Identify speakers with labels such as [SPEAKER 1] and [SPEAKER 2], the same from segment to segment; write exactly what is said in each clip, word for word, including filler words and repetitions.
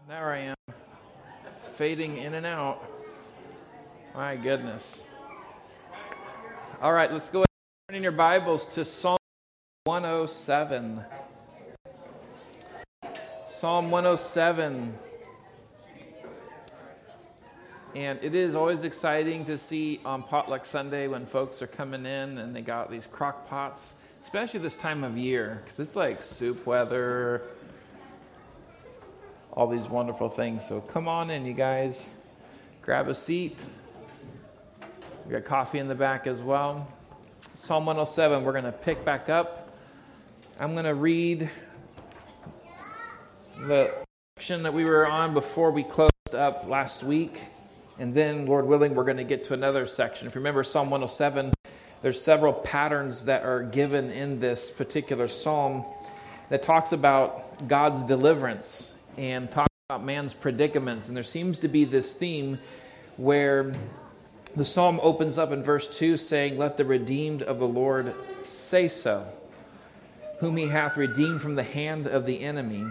[SPEAKER 1] There I am, fading in and out. My goodness. All right, let's go ahead and turn in your Bibles to Psalm one oh seven. Psalm one oh seven. And it is always exciting to see on Potluck Sunday when folks are coming in and they got these crock pots, especially this time of year, because it's like soup weather, all these wonderful things. So come on in, you guys. Grab a seat. We got coffee in the back as well. Psalm one oh seven, we're going to pick back up. I'm going to read the section that we were on before we closed up last week. And then, Lord willing, we're going to get to another section. If you remember Psalm one oh seven, there's several patterns that are given in this particular psalm that talks about God's deliverance and talks about man's predicaments. And there seems to be this theme where the psalm opens up in verse two saying, "Let the redeemed of the Lord say so, whom he hath redeemed from the hand of the enemy."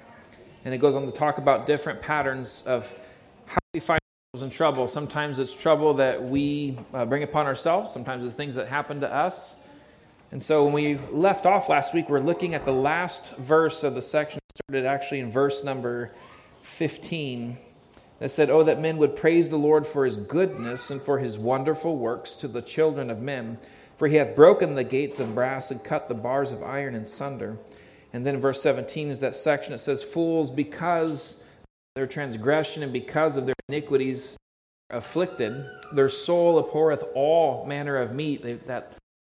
[SPEAKER 1] And it goes on to talk about different patterns of how we find in trouble. Sometimes it's trouble that we uh, bring upon ourselves. Sometimes it's things that happen to us. And so when we left off last week, we're looking at the last verse of the section. It started actually in verse number fifteen. That said, "Oh, that men would praise the Lord for his goodness and for his wonderful works to the children of men. For he hath broken the gates of brass and cut the bars of iron in sunder." And then verse seventeen is that section that says, "Fools, because their transgression and because of their iniquities are afflicted, their soul abhorreth all manner of meat." They, that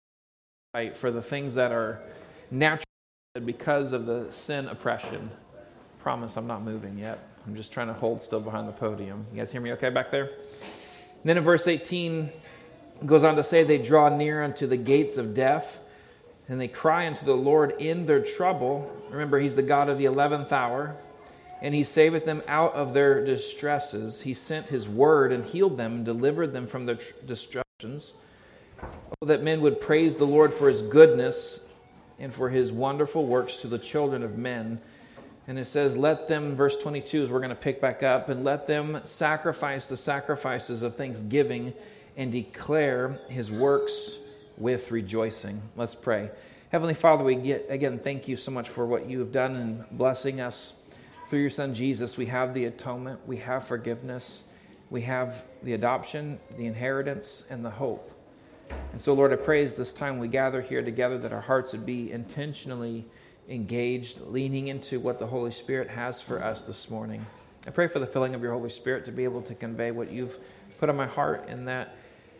[SPEAKER 1] fight for the things that are natural because of the sin oppression. Promise I'm not moving yet. I'm just trying to hold still behind the podium. You guys hear me okay back there? And then in verse eighteen, it goes on to say, "They draw near unto the gates of death, and they cry unto the Lord in their trouble." Remember, he's the God of the eleventh hour. "And he saveth them out of their distresses. He sent his word and healed them and delivered them from their tr- destructions. Oh, that men would praise the Lord for his goodness and for his wonderful works to the children of men." And it says, "Let them," verse twenty-two is we're going to pick back up, "and let them sacrifice the sacrifices of thanksgiving and declare his works with rejoicing." Let's pray. Heavenly Father, we get again, thank you so much for what you have done in blessing us. Through your Son, Jesus, we have the atonement, we have forgiveness, we have the adoption, the inheritance, and the hope. And so, Lord, I pray as this time we gather here together that our hearts would be intentionally engaged, leaning into what the Holy Spirit has for us this morning. I pray for the filling of your Holy Spirit to be able to convey what you've put on my heart, and that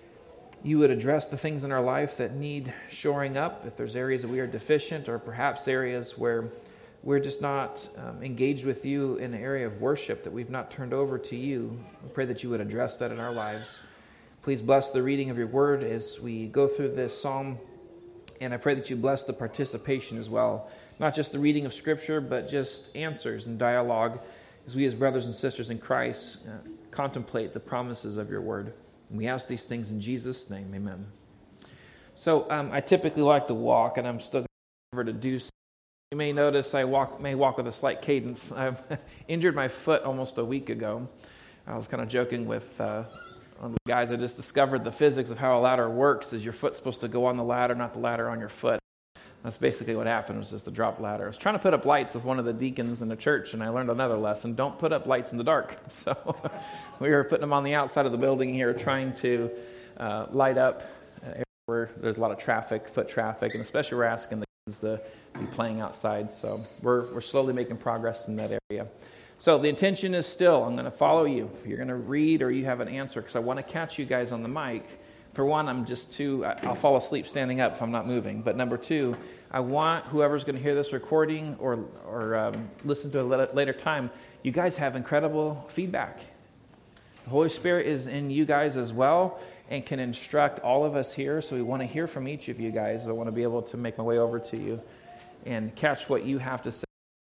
[SPEAKER 1] you would address the things in our life that need shoring up, if there's areas that we are deficient, or perhaps areas where we're just not um, engaged with you in an area of worship that we've not turned over to you. We pray that you would address that in our lives. Please bless the reading of your word as we go through this psalm, and I pray that you bless the participation as well. Not just the reading of Scripture, but just answers and dialogue as we as brothers and sisters in Christ uh, contemplate the promises of your word. And we ask these things in Jesus' name, amen. So um, I typically like to walk, and I'm still going to do so. You may notice I walk may walk with a slight cadence. I've injured my foot almost a week ago. I was kind of joking with uh, one of the guys. I just discovered the physics of how a ladder works is your foot's supposed to go on the ladder, not the ladder on your foot. That's basically what happened, was just the drop ladder. I was trying to put up lights with one of the deacons in the church, and I learned another lesson. Don't put up lights in the dark. So we were putting them on the outside of the building here, trying to uh, light up uh, where there's a lot of traffic, foot traffic, and especially we're asking the kids to be playing outside. So we're we're slowly making progress in that area. So the intention is still, I'm going to follow you. If you're going to read or you have an answer, because I want to catch you guys on the mic. For one, I'm just too, I'll fall asleep standing up if I'm not moving. But number two, I want whoever's going to hear this recording or or um, listen to it at a later time, you guys have incredible feedback. The Holy Spirit is in you guys as well and can instruct all of us here. So we want to hear from each of you guys. I want to be able to make my way over to you and catch what you have to say.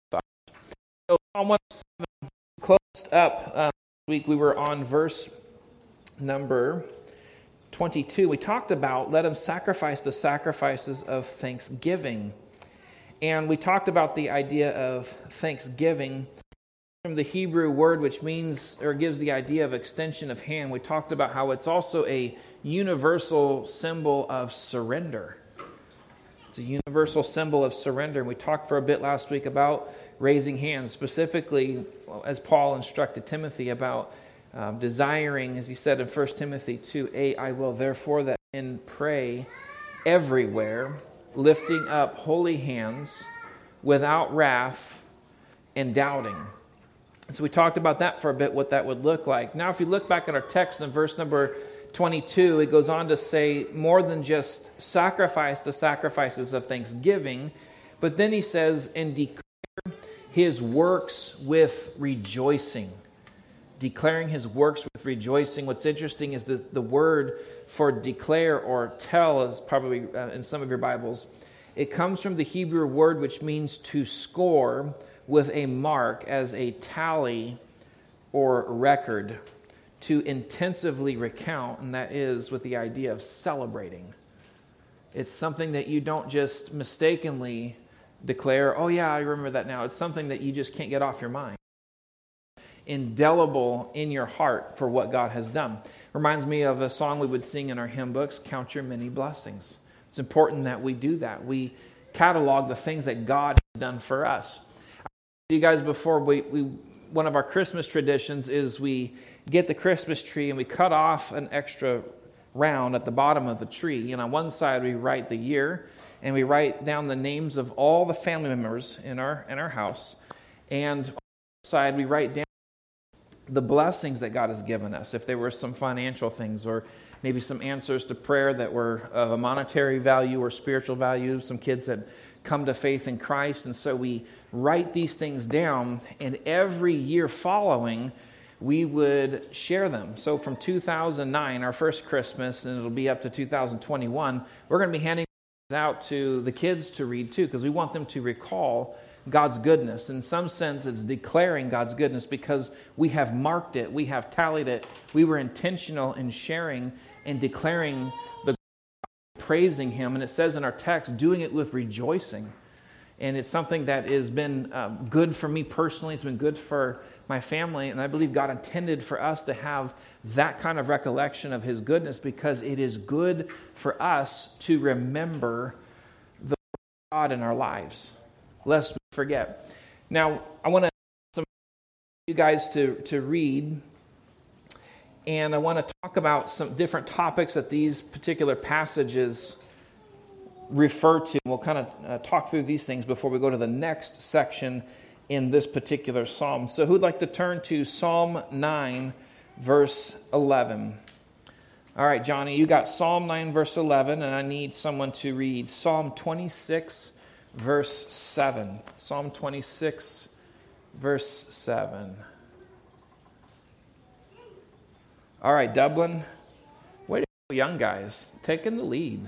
[SPEAKER 1] So Psalm one oh seven closed up um, this week. We were on verse number twenty-two. We talked about let them sacrifice the sacrifices of thanksgiving. And we talked about the idea of thanksgiving from the Hebrew word which means or gives the idea of extension of hand. We talked about how it's also a universal symbol of surrender. It's a universal symbol of surrender. And we talked for a bit last week about raising hands, specifically as Paul instructed Timothy about um, desiring, as he said in First Timothy two eight, I will therefore that men pray everywhere, lifting up holy hands without wrath and doubting. So we talked about that for a bit, what that would look like. Now, if you look back at our text in verse number twenty-two, it goes on to say more than just sacrifice the sacrifices of thanksgiving, but then he says, and declare his works with rejoicing. Declaring his works with rejoicing. What's interesting is the, the word for declare or tell is probably uh, in some of your Bibles. It comes from the Hebrew word which means to score with a mark as a tally or record, to intensively recount, and that is with the idea of celebrating. It's something that you don't just mistakenly declare, oh yeah, I remember that now. It's something that you just can't get off your mind. Indelible in your heart for what God has done. Reminds me of a song we would sing in our hymn books, Count Your Many Blessings. It's important that we do that. We catalog the things that God has done for us. You guys, before we, we, one of our Christmas traditions is we get the Christmas tree and we cut off an extra round at the bottom of the tree. And on one side we write the year, and we write down the names of all the family members in our in our house. And on the side we write down the blessings that God has given us. If there were some financial things, or maybe some answers to prayer that were of a monetary value or spiritual value. Some kids had come to faith in Christ, and so we write these things down, and every year following, we would share them. So from two thousand nine, our first Christmas, and it'll be up to two thousand twenty-one, we're going to be handing these out to the kids to read too, because we want them to recall God's goodness. In some sense, it's declaring God's goodness because we have marked it, we have tallied it, we were intentional in sharing and declaring the praising Him, and it says in our text, doing it with rejoicing. And it's something that has been um, good for me personally. It's been good for my family, and I believe God intended for us to have that kind of recollection of His goodness because it is good for us to remember the God in our lives, lest we forget. Now, I want to ask you guys to, to read, and I want to talk about some different topics that these particular passages refer to. We'll kind of uh, talk through these things before we go to the next section in this particular psalm. So who'd like to turn to Psalm nine, verse eleven? All right, Johnny, you got Psalm nine, verse eleven, and I need someone to read Psalm twenty-six, verse seven. Psalm twenty-six, verse seven. All right, Dublin, way to go, young guys, taking the lead.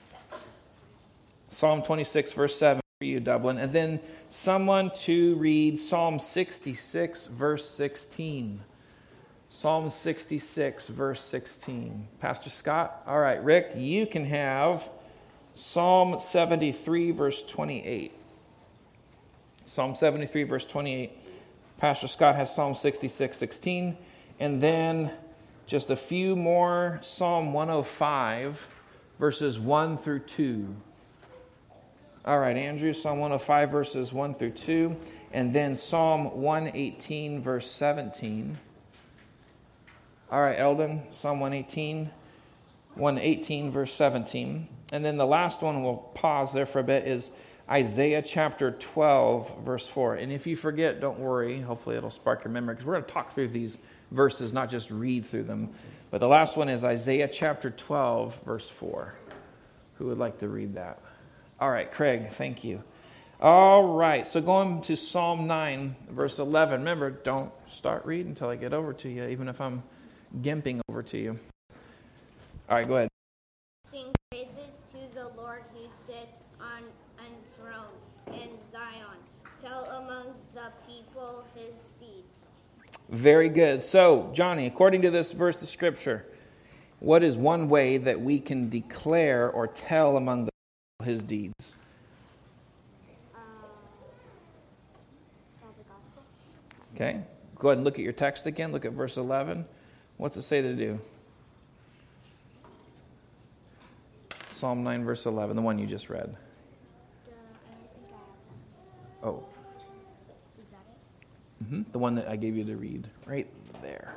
[SPEAKER 1] Psalm twenty-six, verse seven for you, Dublin. And then someone to read Psalm sixty-six, verse sixteen. Psalm sixty-six, verse sixteen. Pastor Scott? All right, Rick, you can have Psalm seventy-three, verse twenty-eight. Psalm seventy-three, verse twenty-eight. Pastor Scott has Psalm sixty-six, sixteen. And then just a few more, Psalm one oh five, verses one through two. All right, Andrew, Psalm one oh five, verses one through two. And then Psalm one eighteen, verse seventeen. All right, Eldon, Psalm one eighteen, one eighteen, verse seventeen. And then the last one, we'll pause there for a bit, is Isaiah chapter twelve, verse four. And if you forget, don't worry. Hopefully it'll spark your memory, because we're going to talk through these verses, not just read through them. But the last one is Isaiah chapter twelve, verse four. Who would like to read that? All right, Craig, thank you. All right, so going to Psalm nine, verse eleven. Remember, don't start reading until I get over to you, even if I'm gimping over to you. All right, go ahead.
[SPEAKER 2] Sing praises to the Lord who sits on enthroned in Zion. Tell among the people His deeds.
[SPEAKER 1] Very good. So, Johnny, according to this verse of Scripture, what is one way that we can declare or tell among the people His deeds?
[SPEAKER 2] Uh, tell the gospel.
[SPEAKER 1] Okay, go ahead and look at your text again. Look at verse eleven. What's it say to do? Psalm nine, verse eleven, the one you just read.
[SPEAKER 2] Uh, I don't think I have that.
[SPEAKER 1] Oh.
[SPEAKER 2] Is that it?
[SPEAKER 1] Mm-hmm. The one that I gave you to read. Right there.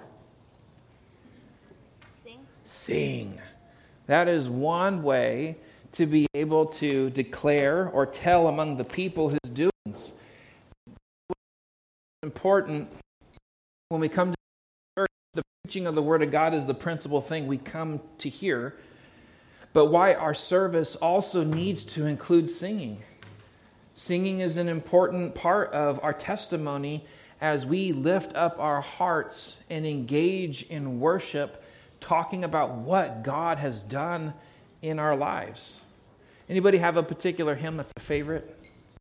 [SPEAKER 2] Sing?
[SPEAKER 1] Sing. That is one way to be able to declare or tell among the people his doings. It's important when we come to church, the preaching of the Word of God is the principal thing we come to hear. But why our service also needs to include singing. Singing is an important part of our testimony as we lift up our hearts and engage in worship, talking about what God has done in our lives. Anybody have a particular hymn that's a favorite?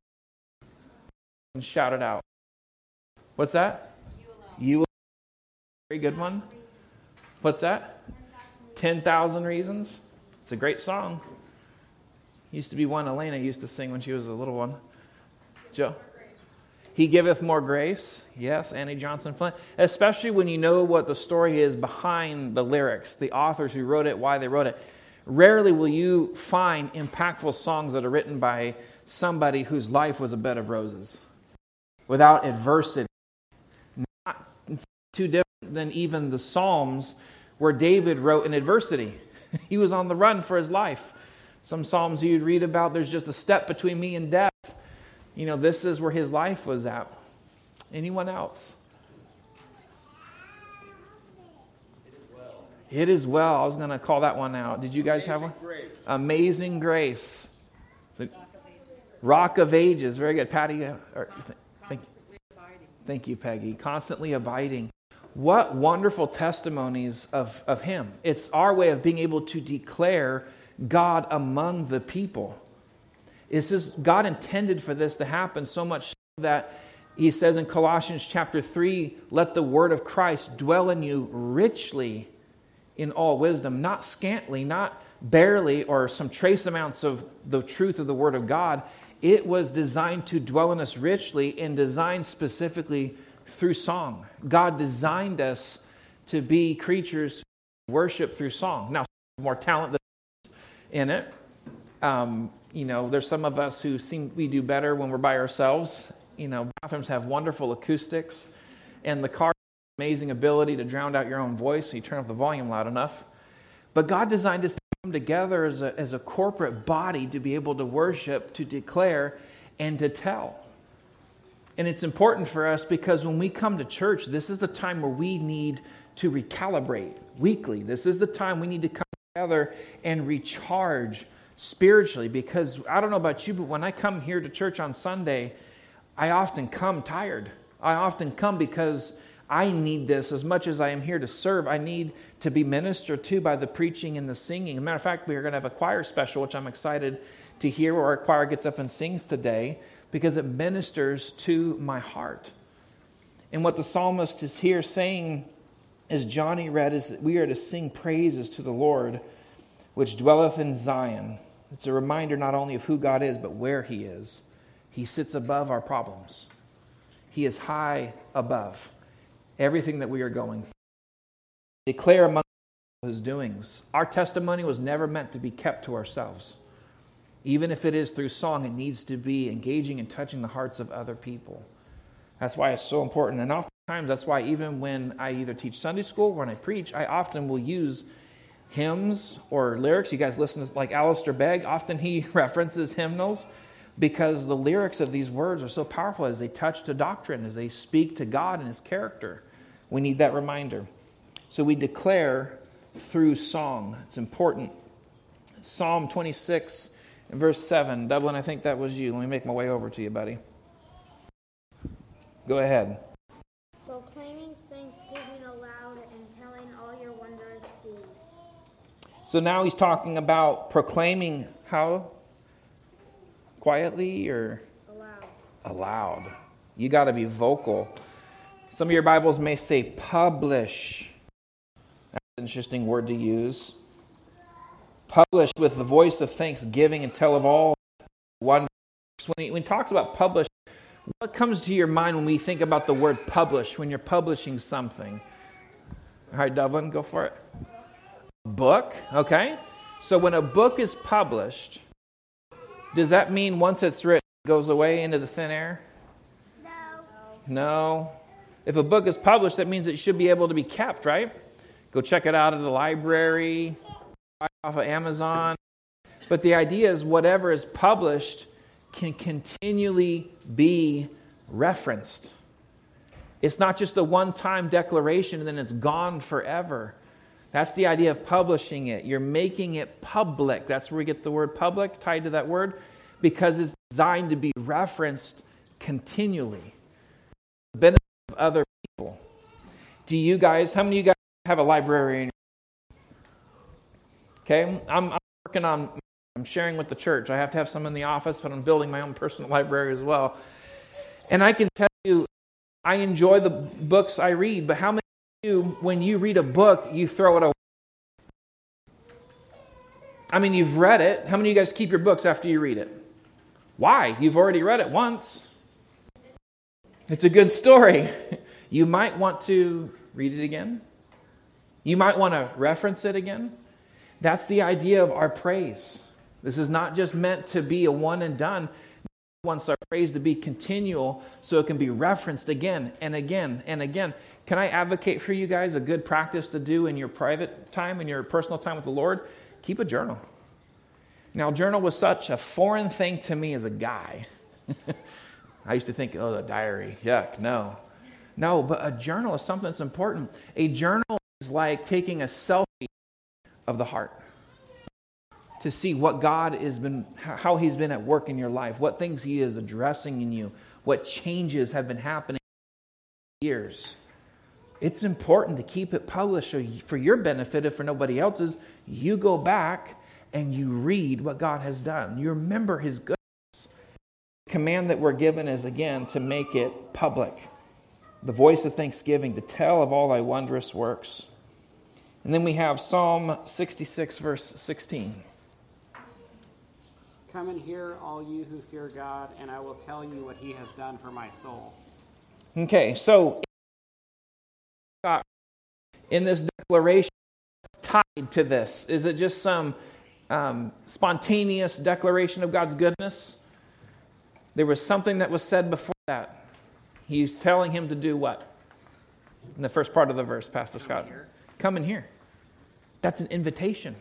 [SPEAKER 1] And shout it out. What's that? You Alone. You Alone. Very good one. What's that? ten thousand Reasons. It's a great song. Used to be one Elena used to sing when she was a little one. Joe. He giveth more grace. Yes, Annie Johnson Flint. Especially when you know what the story is behind the lyrics, the authors who wrote it, why they wrote it. Rarely will you find impactful songs that are written by somebody whose life was a bed of roses, without adversity. Not too different than even the Psalms where David wrote in adversity. He was on the run for his life. Some Psalms you'd read about, there's just a step between me and death. You know, this is where his life was at. Anyone else? It is well. It is well. I was going to call that one out. Did you guys
[SPEAKER 3] Amazing
[SPEAKER 1] have one?
[SPEAKER 3] Grace.
[SPEAKER 1] Amazing Grace. The Rock of Ages. Very good. Patty, uh, or, th- thank, thank you, Peggy. Constantly abiding. What wonderful testimonies of, of him. It's our way of being able to declare God among the people. This is, God intended for this to happen so much so that he says in Colossians chapter three, let the word of Christ dwell in you richly in all wisdom, not scantly, not barely, or some trace amounts of the truth of the word of God. It was designed to dwell in us richly and designed specifically through song. God designed us to be creatures who worship through song. Now, more talent in it. Um, you know, there's some of us who seem we do better when we're by ourselves. You know, bathrooms have wonderful acoustics, and the car has amazing ability to drown out your own voice so you turn up the volume loud enough. But God designed us to come together as a, as a corporate body to be able to worship, to declare, and to tell. And it's important for us because when we come to church, this is the time where we need to recalibrate weekly. This is the time we need to come together and recharge spiritually, because I don't know about you, but when I come here to church on Sunday, I often come tired. I often come because I need this as much as I am here to serve. I need to be ministered to by the preaching and the singing. As a matter of fact, we are going to have a choir special, which I'm excited to hear, where our choir gets up and sings today, because it ministers to my heart. And what the psalmist is here saying, as Johnny read, is that we are to sing praises to the Lord, which dwelleth in Zion. It's a reminder not only of who God is, but where he is. He sits above our problems. He is high above everything that we are going through. Declare among his doings. Our testimony was never meant to be kept to ourselves. Even if it is through song, it needs to be engaging and touching the hearts of other people. That's why it's so important. And oftentimes, that's why even when I either teach Sunday school or when I preach, I often will use hymns or lyrics. You guys listen to, like Alistair Begg, often he references hymnals because the lyrics of these words are so powerful as they touch to doctrine, as they speak to God and his character. We need that reminder. So we declare through song. It's important. Psalm twenty-six, verse seven. Dublin, I think that was you. Let me make my way over to you, buddy. Go ahead.
[SPEAKER 2] Proclaiming thanksgiving aloud and telling all your wondrous deeds.
[SPEAKER 1] So now he's talking about proclaiming how? Quietly or?
[SPEAKER 2] Aloud.
[SPEAKER 1] Aloud. You got to be vocal. Some of your Bibles may say publish. That's an interesting word to use. Publish with the voice of thanksgiving and tell of all wonders. When he, when he talks about publish, What comes to your mind when we think about the word publish, when you're publishing something? All right, Dublin, go for it. Book, okay. So when a book is published, does that mean once it's written, it goes away into the thin air?
[SPEAKER 2] No.
[SPEAKER 1] No. If a book is published, that means it should be able to be kept, right? Go check it out at the library, buy it off of Amazon. But the idea is whatever is published can continually be referenced. It's not just a one-time declaration and then it's gone forever. That's the idea of publishing it. You're making it public. That's where we get the word public tied to that word, because it's designed to be referenced continually. The benefit of other people. Do you guys, how many of you guys have a librarian? Okay, I'm, I'm working on, I'm sharing with the church. I have to have some in the office, but I'm building my own personal library as well. And I can tell you, I enjoy the books I read, but how many of you, when you read a book, you throw it away? I mean, you've read it. How many of you guys keep your books after you read it? Why? You've already read it once. It's a good story. You might want to read it again. You might want to reference it again. That's the idea of our praise. This is not just meant to be a one and done. God wants our praise to be continual so it can be referenced again and again and again. Can I advocate for you guys a good practice to do in your private time, in your personal time with the Lord? Keep a journal. Now, journal was such a foreign thing to me as a guy. I used to think, oh, the diary, yuck, no. No, but a journal is something that's important. A journal is like taking a selfie of the heart to see what God has been, how He's been at work in your life, what things He is addressing in you, what changes have been happening for years. It's important to keep it published so for your benefit, if for nobody else's. You go back and you read what God has done. You remember His goodness. The command that we're given is, again, to make it public. The voice of thanksgiving, to tell of all thy wondrous works. And then we have Psalm sixty-six, verse sixteen.
[SPEAKER 3] Come and hear, all you who fear God, and I will tell you what He has done for my soul.
[SPEAKER 1] Okay, so in this declaration, tied to this, is it just some um, spontaneous declaration of God's goodness? There was something that was said before that. He's telling him to do what? In the first part of the verse, Pastor Scott.
[SPEAKER 3] Come and hear.
[SPEAKER 1] Come and hear. That's an invitation.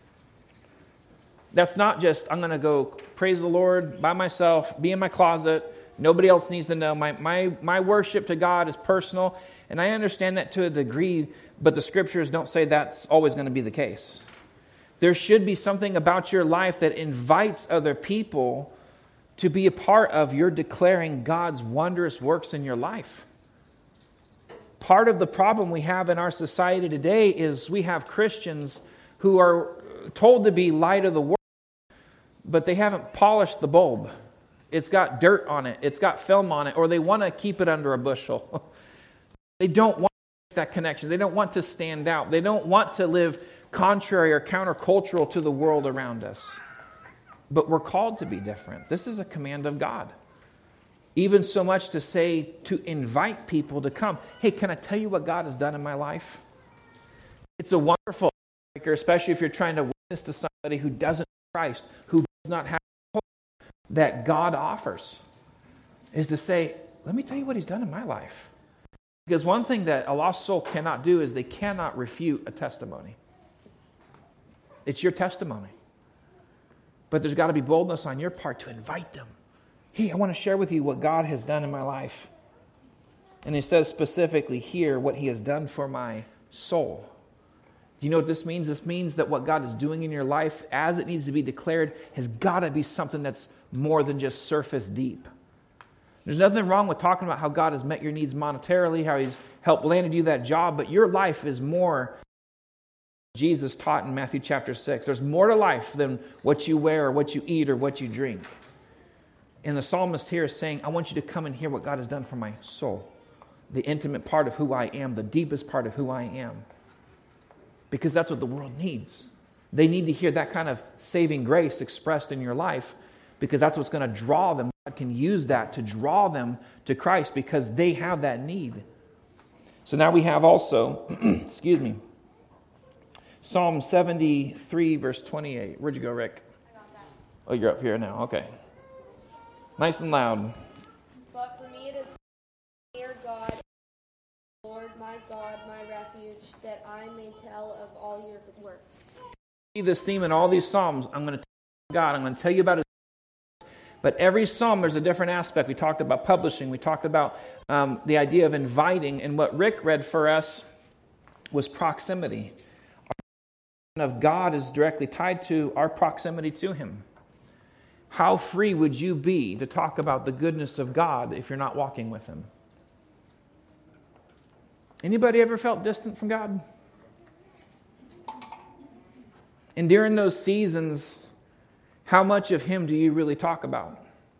[SPEAKER 1] That's not just, I'm going to go praise the Lord by myself, be in my closet. Nobody else needs to know. My, my, my worship to God is personal. And I understand that to a degree, but the scriptures don't say that's always going to be the case. There should be something about your life that invites other people to be a part of your declaring God's wondrous works in your life. Part of the problem we have in our society today is we have Christians who are told to be light of the world, but they haven't polished the bulb. It's got dirt on it. It's got film on it, or they want to keep it under a bushel. They don't want to make that connection. They don't want to stand out. They don't want to live contrary or countercultural to the world around us. But we're called to be different. This is a command of God. Even so much to say, to invite people to come. Hey, can I tell you what God has done in my life? It's a wonderful breaker, especially if you're trying to witness to somebody who doesn't know Christ, who does not have hope that God offers, is to say, let me tell you what He's done in my life. Because one thing that a lost soul cannot do is they cannot refute a testimony. It's your testimony. But there's got to be boldness on your part to invite them. Hey, I want to share with you what God has done in my life. And He says specifically here what He has done for my soul. Do you know what this means? This means that what God is doing in your life as it needs to be declared has got to be something that's more than just surface deep. There's nothing wrong with talking about how God has met your needs monetarily, how He's helped landed you that job, but your life is more. Jesus taught in Matthew chapter six. There's more to life than what you wear or what you eat or what you drink. And the psalmist here is saying, I want you to come and hear what God has done for my soul. The intimate part of who I am, the deepest part of who I am. Because that's what the world needs. They need to hear that kind of saving grace expressed in your life because that's what's going to draw them. God can use that to draw them to Christ because they have that need. So now we have also, excuse me, Psalm seventy-three, verse twenty-eight. Where'd you go, Rick?
[SPEAKER 2] I got that.
[SPEAKER 1] Oh, you're up here now. Okay. Nice and loud.
[SPEAKER 4] But for me it is fear God, Lord my God, my refuge, that I may tell of all your good works.
[SPEAKER 1] See this theme in all these Psalms. I'm going to tell you God. I'm going to tell you about His. But every Psalm, there's a different aspect. We talked about publishing. We talked about um, the idea of inviting. And what Rick read for us was proximity. Our of God is directly tied to our proximity to Him. How free would you be to talk about the goodness of God if you're not walking with Him? Anybody ever felt distant from God? And during those seasons, how much of Him do you really talk about?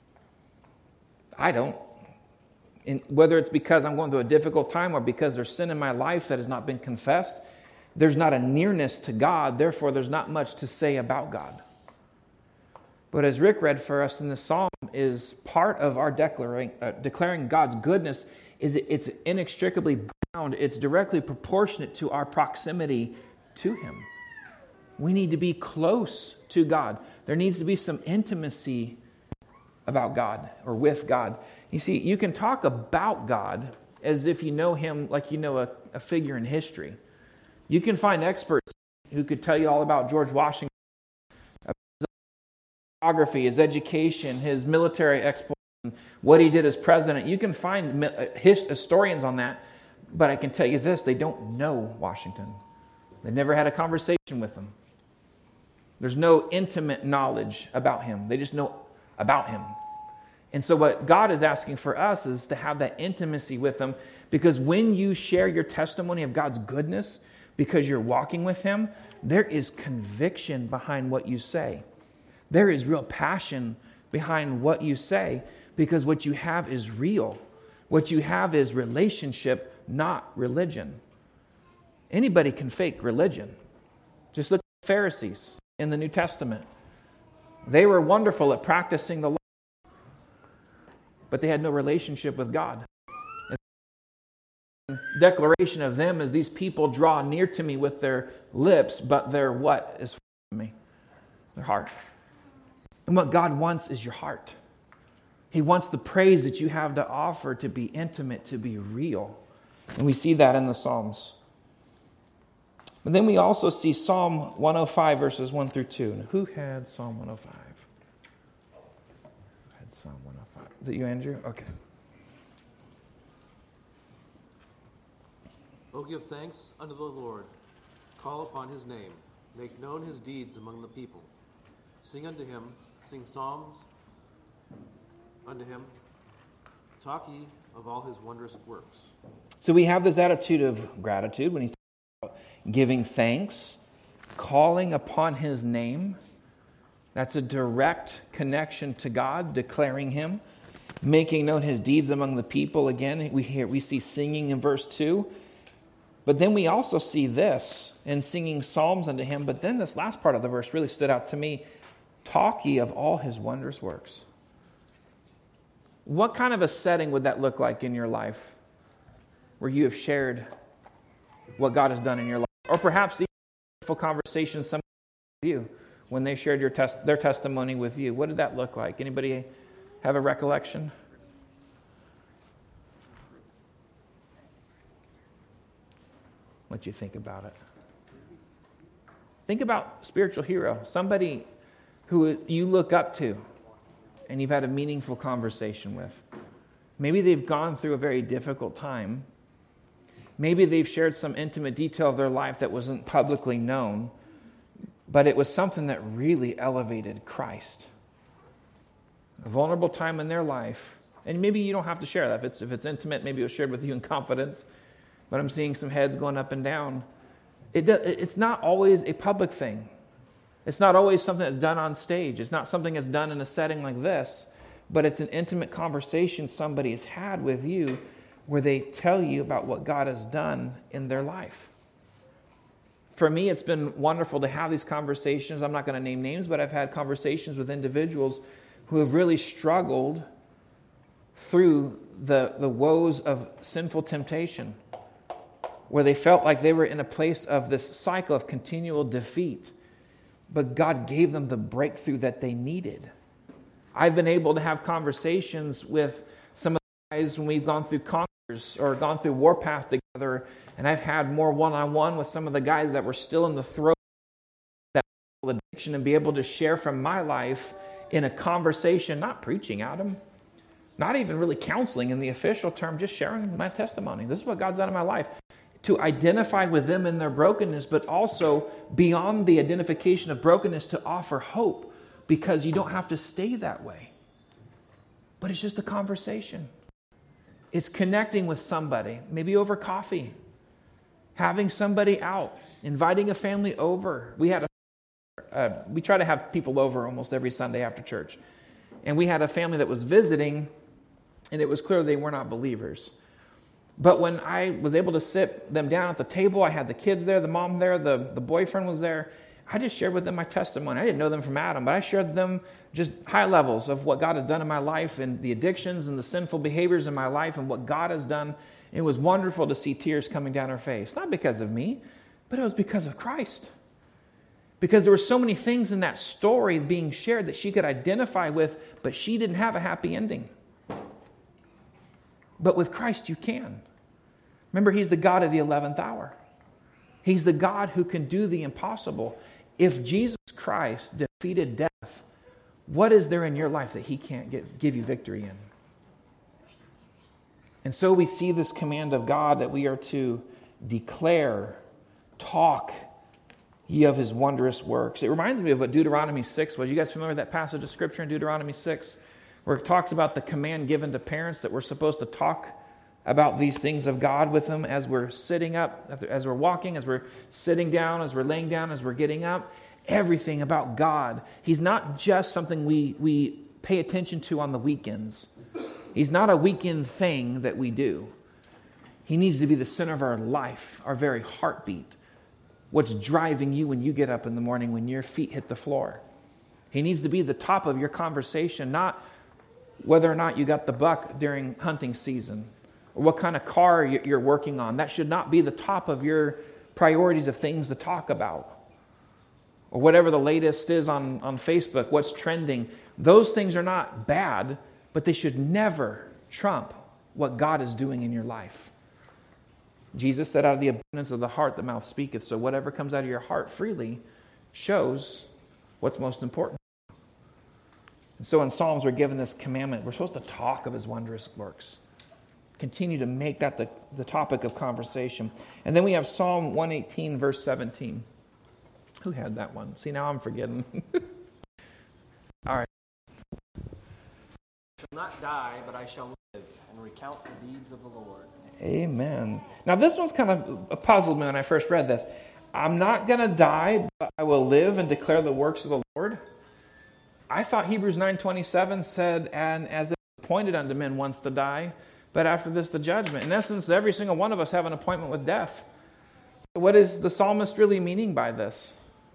[SPEAKER 1] I don't. And whether it's because I'm going through a difficult time or because there's sin in my life that has not been confessed, there's not a nearness to God, therefore there's not much to say about God. But as Rick read for us in the psalm, is part of our declaring, uh, declaring God's goodness is it's inextricably bound. It's directly proportionate to our proximity to Him. We need to be close to God. There needs to be some intimacy about God or with God. You see, you can talk about God as if you know Him like you know a, a figure in history. You can find experts who could tell you all about George Washington, his biography, his education, his military exploits, what he did as president. You can find historians on that, but I can tell you this, they don't know Washington. They never had a conversation with him. There's no intimate knowledge about him. They just know about him. And so what God is asking for us is to have that intimacy with Him, because when you share your testimony of God's goodness, because you're walking with Him, there is conviction behind what you say. There is real passion behind what you say, because what you have is real. What you have is relationship, not religion. Anybody can fake religion. Just look at the Pharisees in the New Testament. They were wonderful at practicing the law, but they had no relationship with God. The declaration of them is, these people draw near to me with their lips, but their what is from me? Their heart. And what God wants is your heart. He wants the praise that you have to offer to be intimate, to be real. And we see that in the Psalms. But then we also see Psalm one oh five, verses one through two. Now, who had Psalm one oh five? Who had Psalm one oh five? Is it you, Andrew? Okay.
[SPEAKER 5] O give thanks unto the Lord. Call upon His name. Make known His deeds among the people. Sing unto Him. Sing psalms unto Him. Talk ye of all His wondrous works.
[SPEAKER 1] So we have this attitude of gratitude when He talks about giving thanks, calling upon His name. That's a direct connection to God, declaring Him, making known His deeds among the people. Again, we hear we see singing in verse two. But then we also see this in singing psalms unto Him. But then this last part of the verse really stood out to me. Talk ye of all His wondrous works. What kind of a setting would that look like in your life where you have shared what God has done in your life? Or perhaps even a beautiful conversation some with you when they shared your tes- their testimony with you. What did that look like? Anybody have a recollection? What you think about it? Think about spiritual hero, somebody who you look up to and you've had a meaningful conversation with. Maybe they've gone through a very difficult time. Maybe they've shared some intimate detail of their life that wasn't publicly known, but it was something that really elevated Christ. A vulnerable time in their life. And maybe you don't have to share that. If it's, if it's intimate, maybe it was shared with you in confidence. But I'm seeing some heads going up and down. It do, it's not always a public thing. It's not always something that's done on stage. It's not something that's done in a setting like this. But it's an intimate conversation somebody has had with you where they tell you about what God has done in their life. For me, it's been wonderful to have these conversations. I'm not going to name names, but I've had conversations with individuals who have really struggled through the, the woes of sinful temptation, where they felt like they were in a place of this cycle of continual defeat, but God gave them the breakthrough that they needed. I've been able to have conversations with some of the guys when we've gone through Conquers or gone through Warpath together, and I've had more one-on-one with some of the guys that were still in the throes of that addiction, and be able to share from my life in a conversation, not preaching at them, not even really counseling in the official term, just sharing my testimony. This is what God's done in my life. To identify with them in their brokenness, but also beyond the identification of brokenness, to offer hope, because you don't have to stay that way. But it's just a conversation. It's connecting with somebody, maybe over coffee, having somebody out, inviting a family over. We had a, uh, we try to have people over almost every Sunday after church. And we had a family that was visiting, and it was clear they were not believers. But when I was able to sit them down at the table, I had the kids there, the mom there, the, the boyfriend was there. I just shared with them my testimony. I didn't know them from Adam, but I shared with them just high levels of what God has done in my life and the addictions and the sinful behaviors in my life and what God has done. It was wonderful to see tears coming down her face. Not because of me, but it was because of Christ. Because there were so many things in that story being shared that she could identify with, but she didn't have a happy ending. But with Christ, you can. Remember, He's the God of the eleventh hour. He's the God who can do the impossible. If Jesus Christ defeated death, what is there in your life that He can't give, give you victory in? And so we see this command of God that we are to declare, talk ye of His wondrous works. It reminds me of what Deuteronomy six was. You guys familiar with that passage of Scripture in Deuteronomy six? Where it talks about the command given to parents that we're supposed to talk about these things of God with them as we're sitting up, as we're walking, as we're sitting down, as we're laying down, as we're getting up. Everything about God. He's not just something we, we pay attention to on the weekends. He's not a weekend thing that we do. He needs to be the center of our life, our very heartbeat. What's driving you when you get up in the morning, when your feet hit the floor. He needs to be the top of your conversation, not whether or not you got the buck during hunting season, or what kind of car you're working on. That should not be the top of your priorities of things to talk about. Or whatever the latest is on, on Facebook, what's trending. Those things are not bad, but they should never trump what God is doing in your life. Jesus said, out of the abundance of the heart, the mouth speaketh. So whatever comes out of your heart freely shows what's most important. And so in Psalms, we're given this commandment. We're supposed to talk of His wondrous works. Continue to make that the, the topic of conversation. And then we have Psalm one eighteen, verse seventeen. Who had that one? See, now I'm forgetting. All right.
[SPEAKER 3] I shall not die, but I shall live and recount the deeds of the Lord.
[SPEAKER 1] Amen. Now this one's kind of puzzled me when I first read this. I'm not going to die, but I will live and declare the works of the Lord. I thought Hebrews nine twenty-seven said, and as it is appointed unto men once to die, but after this the judgment. In essence, every single one of us have an appointment with death. So what is the psalmist really meaning by this?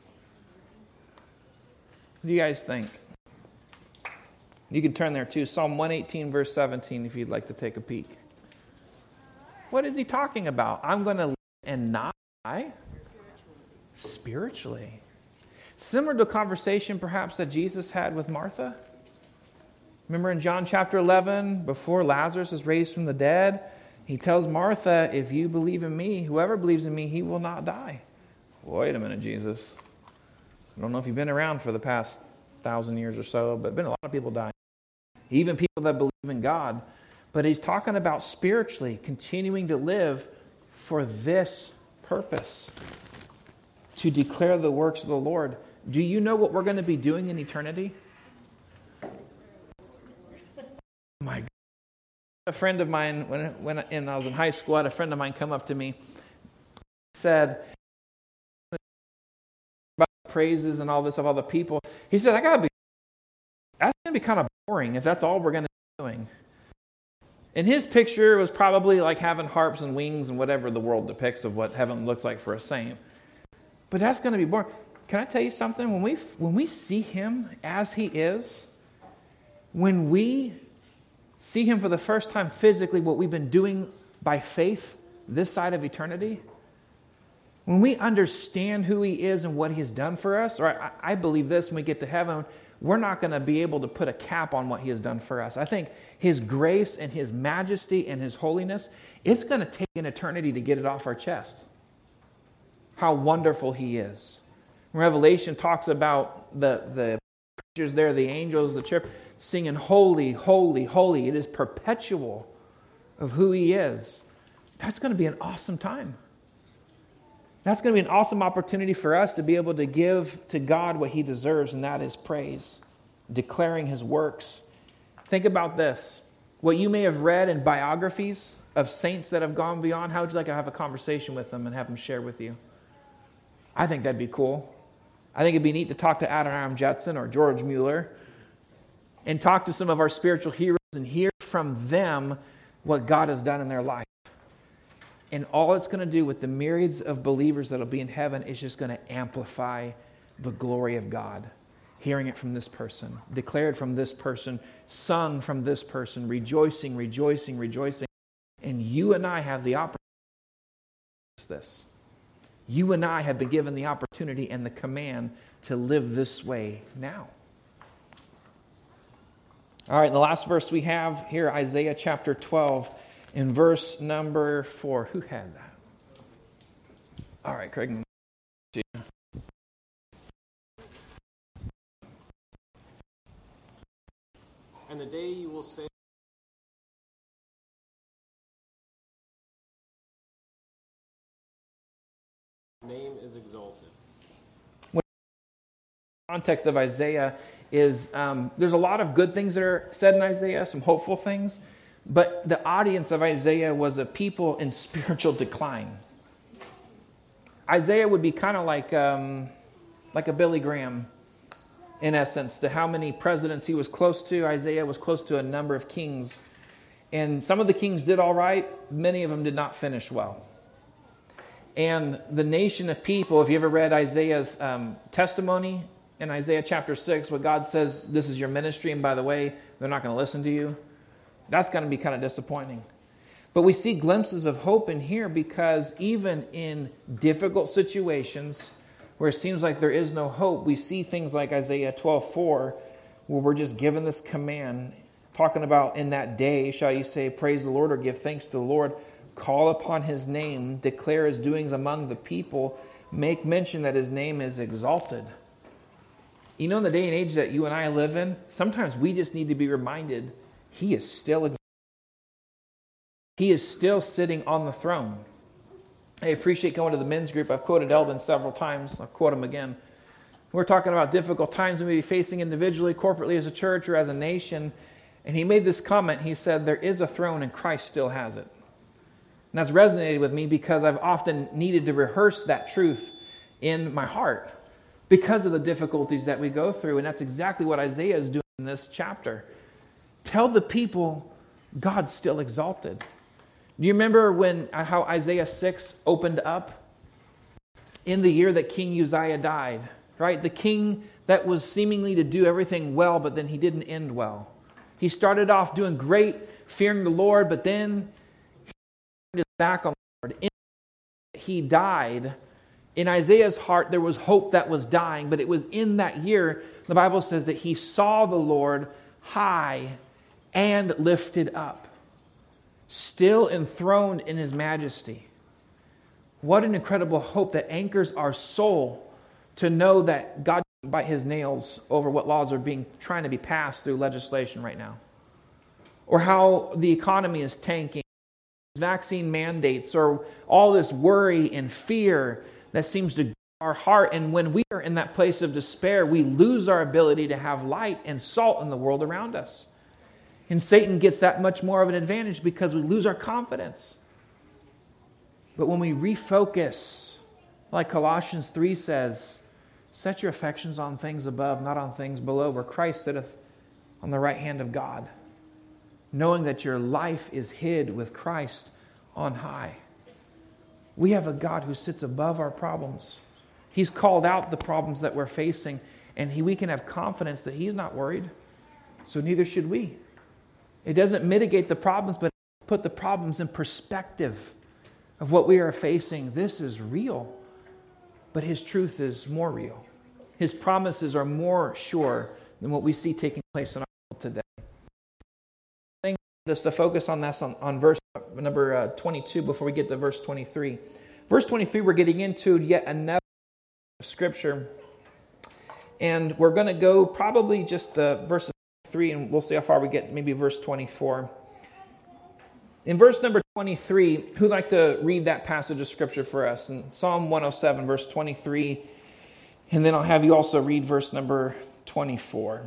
[SPEAKER 1] What do you guys think? You can turn there too. Psalm one eighteen, verse seventeen, if you'd like to take a peek. What is he talking about? I'm going to live and not die? Spiritually. Spiritually. Similar to a conversation perhaps that Jesus had with Martha. Remember in John chapter eleven, before Lazarus is raised from the dead, He tells Martha, if you believe in me, whoever believes in me, he will not die. Wait a minute, Jesus. I don't know if you've been around for the past thousand years or so, but been a lot of people dying. Even people that believe in God. But He's talking about spiritually continuing to live for this purpose. To declare the works of the Lord. Do you know what we're going to be doing in eternity? Oh my God. A friend of mine, when, when, when I was in high school, I had a friend of mine come up to me, said, about praises and all this of all the people. He said, I got to be, that's going to be kind of boring if that's all we're going to be doing. And his picture was probably like having harps and wings and whatever the world depicts of what heaven looks like for a saint. But that's going to be boring. Can I tell you something? When we when we see Him as He is, when we see him for the first time physically, what we've been doing by faith this side of eternity, when we understand who he is and what he has done for us, or I, I believe this, when we get to heaven, we're not going to be able to put a cap on what he has done for us. I think his grace and his majesty and his holiness, it's going to take an eternity to get it off our chest. How wonderful he is. Revelation talks about the, the creatures there, the angels, the cherub, singing, holy, holy, holy. It is perpetual of who he is. That's going to be an awesome time. That's going to be an awesome opportunity for us to be able to give to God what he deserves, and that is praise, declaring his works. Think about this. What you may have read in biographies of saints that have gone beyond, how would you like to have a conversation with them and have them share with you? I think that'd be cool. I think it'd be neat to talk to Adoniram Judson or George Mueller and talk to some of our spiritual heroes and hear from them what God has done in their life. And all it's going to do with the myriads of believers that will be in heaven is just going to amplify the glory of God. Hearing it from this person, declared from this person, sung from this person, rejoicing, rejoicing, rejoicing. And you and I have the opportunity to this. You and I have been given the opportunity and the command to live this way now. All right, and the last verse we have here, Isaiah chapter twelve. In verse number four, who had that? All right, Craig.
[SPEAKER 3] And the day you will say, name is exalted.
[SPEAKER 1] The context of Isaiah is um, there's a lot of good things that are said in Isaiah, some hopeful things. But the audience of Isaiah was a people in spiritual decline. Isaiah would be kind of like um, like a Billy Graham, in essence, to how many presidents he was close to. Isaiah was close to a number of kings. And some of the kings did all right. Many of them did not finish well. And the nation of people, if you ever read Isaiah's um, testimony in Isaiah chapter six, where God says, this is your ministry, and by the way, they're not going to listen to you. That's going to be kind of disappointing. But we see glimpses of hope in here because even in difficult situations where it seems like there is no hope, we see things like Isaiah twelve four, where we're just given this command, talking about in that day, shall you say, praise the Lord or give thanks to the Lord, call upon his name, declare his doings among the people, make mention that his name is exalted. You know, in the day and age that you and I live in, sometimes we just need to be reminded he is still exalted. He is still sitting on the throne. I appreciate going to the men's group. I've quoted Eldon several times. I'll quote him again. We're talking about difficult times we may be facing individually, corporately as a church, or as a nation. And he made this comment. He said, there is a throne and Christ still has it. And that's resonated with me because I've often needed to rehearse that truth in my heart because of the difficulties that we go through. And that's exactly what Isaiah is doing in this chapter. Tell the people God's still exalted. Do you remember when how Isaiah six opened up? In the year that King Uzziah died, right? The king that was seemingly to do everything well, but then he didn't end well. He started off doing great, fearing the Lord, but then he turned his back on the Lord. He died. In Isaiah's heart, there was hope that was dying, but it was in that year, the Bible says that he saw the Lord high and lifted up, still enthroned in his majesty. What an incredible hope that anchors our soul to know that God doesn't bite his nails over what laws are being trying to be passed through legislation right now. Or how the economy is tanking, vaccine mandates, or all this worry and fear that seems to grip our heart. And when we are in that place of despair, we lose our ability to have light and salt in the world around us. And Satan gets that much more of an advantage because we lose our confidence. But when we refocus, like Colossians three says, set your affections on things above, not on things below, where Christ sitteth on the right hand of God, knowing that your life is hid with Christ on high. We have a God who sits above our problems. He's called out the problems that we're facing, and he, we can have confidence that he's not worried. So neither should we. It doesn't mitigate the problems, but put the problems in perspective of what we are facing. This is real, but His truth is more real. His promises are more sure than what we see taking place in our world today. I think just to focus on this on, on verse number uh, twenty-two before we get to verse twenty-three. Verse twenty-three, we're getting into yet another scripture, and we're going to go probably just uh, verse three, and we'll see how far we get, maybe verse twenty-four. In verse number twenty-three, who'd like to read that passage of Scripture for us? In Psalm one oh seven, verse twenty-three, and then I'll have you also read verse number twenty-four.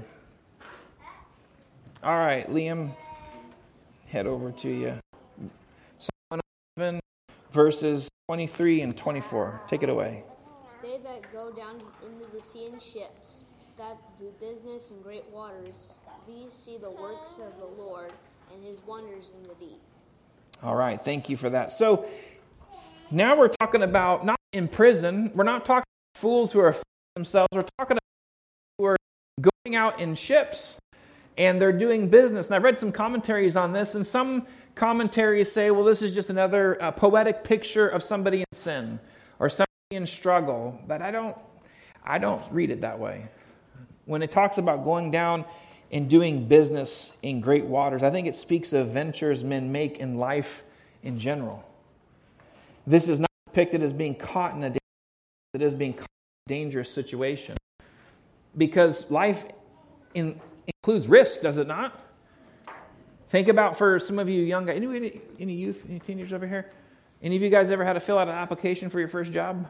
[SPEAKER 1] All right, Liam, head over to you. Psalm one oh seven, verses twenty-three and twenty-four. Take it away.
[SPEAKER 4] They that go down into the sea in ships, that do business in great waters, these see the works of the Lord and His wonders in the deep.
[SPEAKER 1] All right, thank you for that. So now we're talking about not in prison. We're not talking about fools who are themselves. We're talking about who are going out in ships and they're doing business. And I've read some commentaries on this, and some commentaries say, well, this is just another uh, poetic picture of somebody in sin or somebody in struggle. But I don't, I don't read it that way. When it talks about going down and doing business in great waters, I think it speaks of ventures men make in life in general. This is not depicted as being caught in a it is being caught in a dangerous situation, because life in, includes risk, does it not? Think about, for some of you young guys, any, any youth, any teenagers over here? Any of you guys ever had to fill out an application for your first job?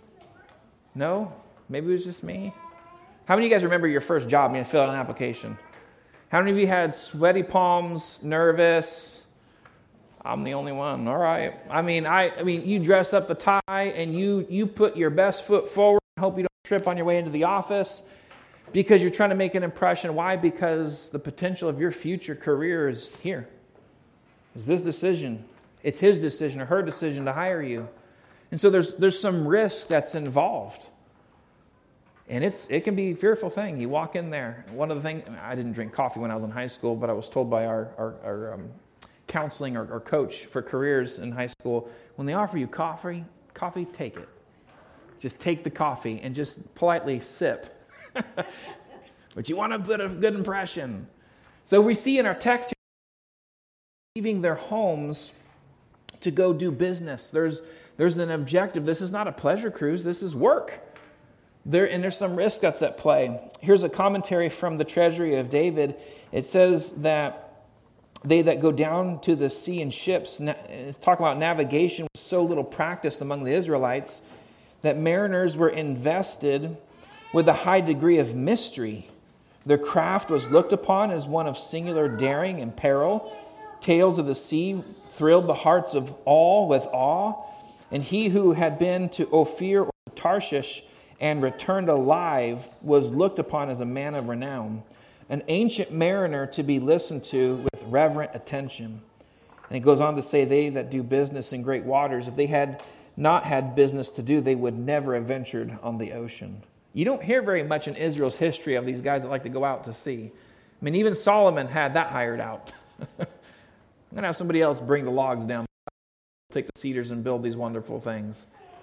[SPEAKER 1] No? Maybe it was just me. How many of you guys remember your first job and you had to fill out an application? How many of you had sweaty palms, nervous? I'm the only one. All right. I mean, I, I mean, you dress up the tie and you you put your best foot forward and hope you don't trip on your way into the office because you're trying to make an impression. Why? Because the potential of your future career is here. It's this decision. It's his decision or her decision to hire you. And so there's there's some risk that's involved. And it's it can be a fearful thing. You walk in there. One of the things, I didn't drink coffee when I was in high school, but I was told by our, our, our um, counseling or, or coach for careers in high school, when they offer you coffee, coffee, take it. Just take the coffee and just politely sip. But you want to put a good impression. So we see in our text here, leaving their homes to go do business. There's, there's an objective. This is not a pleasure cruise. This is work. There, and there's some risk that's at play. Here's a commentary from the Treasury of David. It says that they that go down to the sea in ships, talk about navigation was so little practiced among the Israelites that mariners were invested with a high degree of mystery. Their craft was looked upon as one of singular daring and peril. Tales of the sea thrilled the hearts of all with awe. And he who had been to Ophir or Tarshish and returned alive was looked upon as a man of renown, an ancient mariner to be listened to with reverent attention. And it goes on to say, they that do business in great waters, if they had not had business to do, they would never have ventured on the ocean. You don't hear very much in Israel's history of these guys that like to go out to sea. I mean, even Solomon had that hired out. I'm going to have somebody else bring the logs down, take the cedars and build these wonderful things.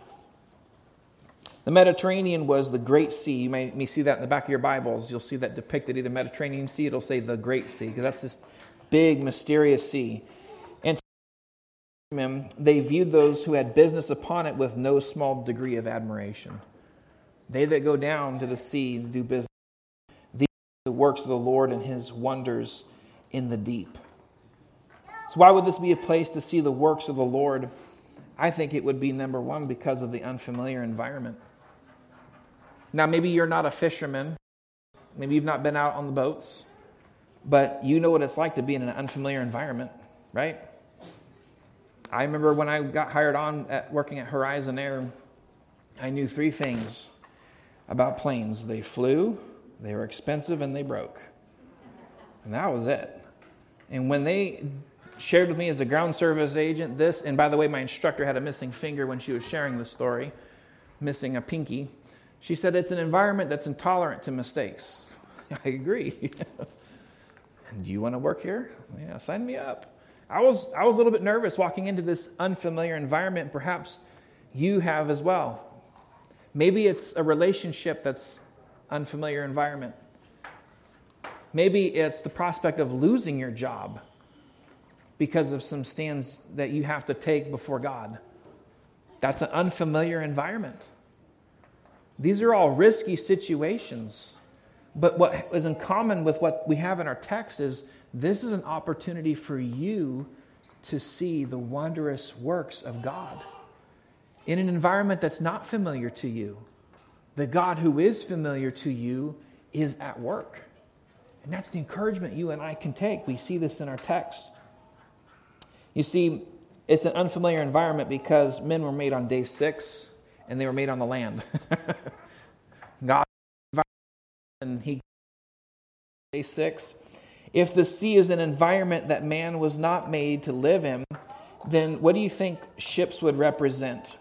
[SPEAKER 1] The Mediterranean was the Great Sea. You may, may see that in the back of your Bibles. You'll see that depicted, either Mediterranean Sea, it'll say the Great Sea, because that's this big, mysterious sea. And they viewed those who had business upon it with no small degree of admiration. They that go down to the sea and do business, these are the works of the Lord and his wonders in the deep. So why would this be a place to see the works of the Lord? I think it would be, number one, because of the unfamiliar environment. Now, maybe you're not a fisherman. Maybe you've not been out on the boats. But you know what it's like to be in an unfamiliar environment, right? I remember when I got hired on at working at Horizon Air, I knew three things about planes. They flew, they were expensive, and they broke. And that was it. And when they shared with me as a ground service agent this, and by the way, my instructor had a missing finger when she was sharing the story, missing a pinky. She said it's an environment that's intolerant to mistakes. I agree. Do you want to work here? Yeah, sign me up. I was I was a little bit nervous walking into this unfamiliar environment. Perhaps you have as well. Maybe it's a relationship that's unfamiliar environment. Maybe it's the prospect of losing your job because of some stands that you have to take before God. That's an unfamiliar environment. These are all risky situations. But what is in common with what we have in our text is this is an opportunity for you to see the wondrous works of God in an environment that's not familiar to you. The God who is familiar to you is at work. And that's the encouragement you and I can take. We see this in our text. You see, it's an unfamiliar environment because men were made on day six and they were made on the land. God and he day six. If the sea is an environment that man was not made to live in, then what do you think ships would represent?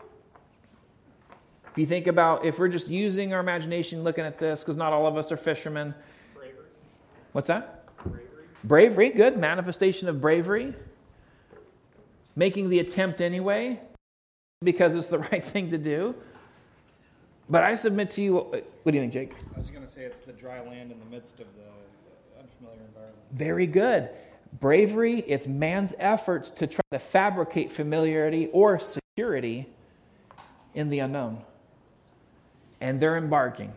[SPEAKER 1] If you think about, if we're just using our imagination looking at this, because not all of us are fishermen.
[SPEAKER 3] Bravery.
[SPEAKER 1] What's that?
[SPEAKER 3] Bravery.
[SPEAKER 1] Bravery, good. Manifestation of bravery. Making the attempt anyway, because it's the right thing to do. But I submit to you, what do you think, Jake?
[SPEAKER 6] I was going to say it's the dry land in the midst of the unfamiliar environment.
[SPEAKER 1] Very good. Bravery, it's man's efforts to try to fabricate familiarity or security in the unknown. And they're embarking.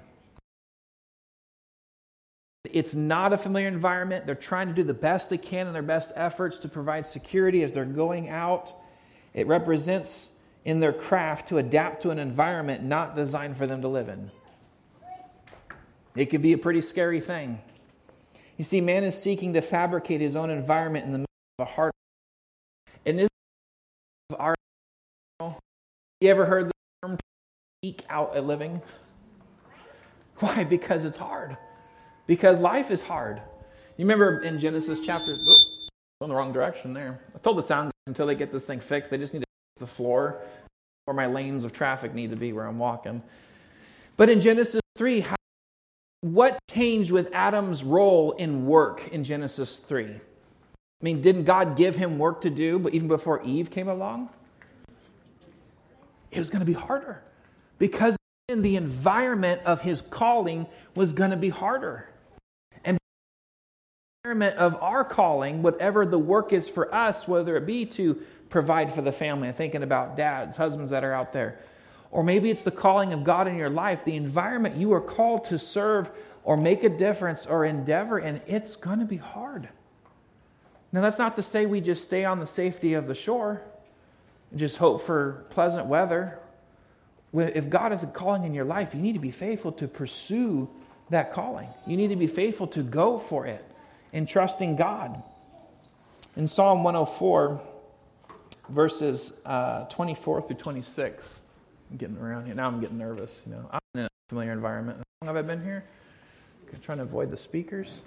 [SPEAKER 1] It's not a familiar environment. They're trying to do the best they can in their best efforts to provide security as they're going out. It represents in their craft to adapt to an environment not designed for them to live in. It could be a pretty scary thing. You see, man is seeking to fabricate his own environment in the middle of a hard. And this is our. You ever heard the term eke out a living? Why? Because it's hard. Because life is hard. You remember in Genesis chapter, oh, going the wrong direction there. I told the sound guys until they get this thing fixed, they just need to fix the floor where my lanes of traffic need to be where I'm walking. But in Genesis three, how, what changed with Adam's role in work in Genesis three? I mean, didn't God give him work to do, but even before Eve came along? It was going to be harder because in the environment of his calling was going to be harder. Of our calling, whatever the work is for us, whether it be to provide for the family, I'm thinking about dads, husbands that are out there, or maybe it's the calling of God in your life, the environment you are called to serve or make a difference or endeavor, and it's going to be hard. Now, that's not to say we just stay on the safety of the shore and just hope for pleasant weather. If God is a calling in your life, you need to be faithful to pursue that calling. You need to be faithful to go for it. And trusting God. In Psalm one oh four, verses uh, twenty-four through twenty-six, I'm getting around here. Now I'm getting nervous. You know, I'm in a familiar environment. How long have I been here? I'm trying to avoid the speakers.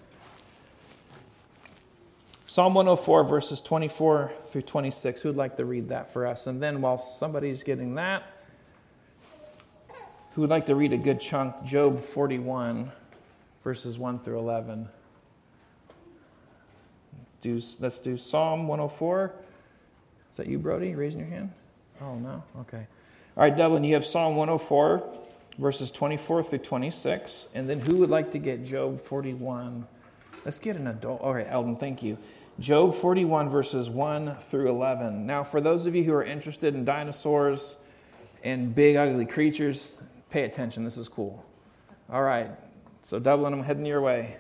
[SPEAKER 1] Psalm one oh four, verses twenty-four through twenty-six. Who would like to read that for us? And then while somebody's getting that, who would like to read a good chunk? Job forty-one, verses one through eleven. Do, let's do Psalm one oh four. Is that you, Brody? Raising your hand? Oh, no? Okay. All right, Dublin, you have Psalm one oh four, verses twenty-four through twenty-six. And then who would like to get Job forty-one? Let's get an adult. All right, Eldon, thank you. Job forty-one, verses one through eleven. Now, for those of you who are interested in dinosaurs and big, ugly creatures, pay attention. This is cool. All right. So, Dublin, I'm heading your way.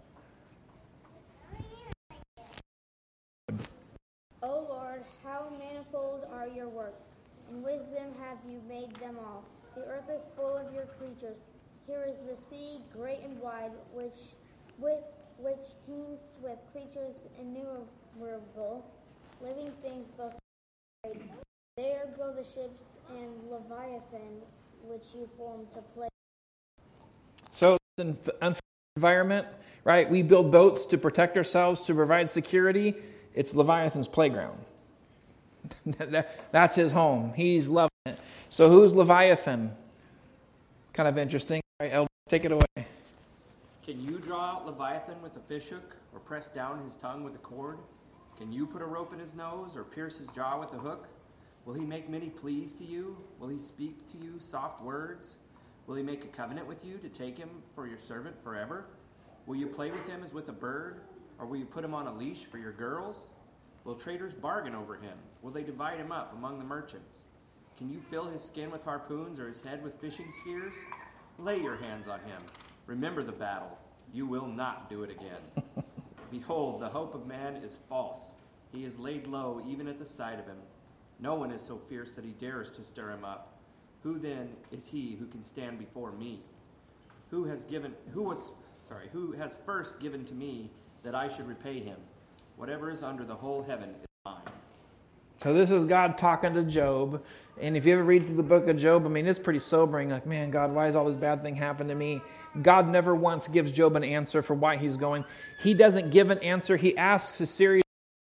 [SPEAKER 2] O Lord, how manifold are your works. In wisdom have you made them all. The earth is full of your creatures. Here is the sea, great and wide, which with which teems with creatures innumerable, living things both great. There go the ships and Leviathan, which you formed to play.
[SPEAKER 1] So, in an environment, right? We build boats to protect ourselves, to provide security. It's Leviathan's playground. That's his home. He's loving it. So who's Leviathan? Kind of interesting. All right, Elder, take it away.
[SPEAKER 3] Can you draw out Leviathan with a fishhook, or press down his tongue with a cord? Can you put a rope in his nose, or pierce his jaw with a hook? Will he make many pleas to you? Will he speak to you soft words? Will he make a covenant with you to take him for your servant forever? Will you play with him as with a bird, or will you put him on a leash for your girls? Will traders bargain over him? Will they divide him up among the merchants? Can you fill his skin with harpoons, or his head with fishing spears? Lay your hands on him. Remember the battle. You will not do it again. Behold, the hope of man is false. He is laid low even at the sight of him. No one is so fierce that he dares to stir him up. Who then is he who can stand before me? Who has given who was sorry, who has first given to me that I should repay him? Whatever is under the whole heaven is mine.
[SPEAKER 1] So this is God talking to Job. And if you ever read through the book of Job, I mean, it's pretty sobering. Like, man, God, why has all this bad thing happened to me? God never once gives Job an answer for why he's going. He doesn't give an answer. He asks a series.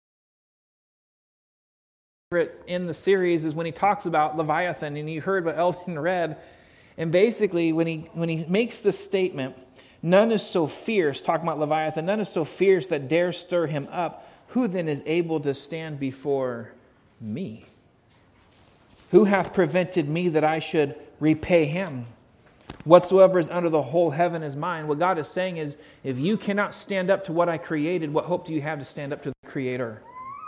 [SPEAKER 1] In the series is when he talks about Leviathan, and you heard what Eldon read. And basically, when he when he makes this statement, none is so fierce, talking about Leviathan, none is so fierce that dares stir him up. Who then is able to stand before me? Who hath prevented me that I should repay him? Whatsoever is under the whole heaven is mine. What God is saying is, if you cannot stand up to what I created, what hope do you have to stand up to the Creator?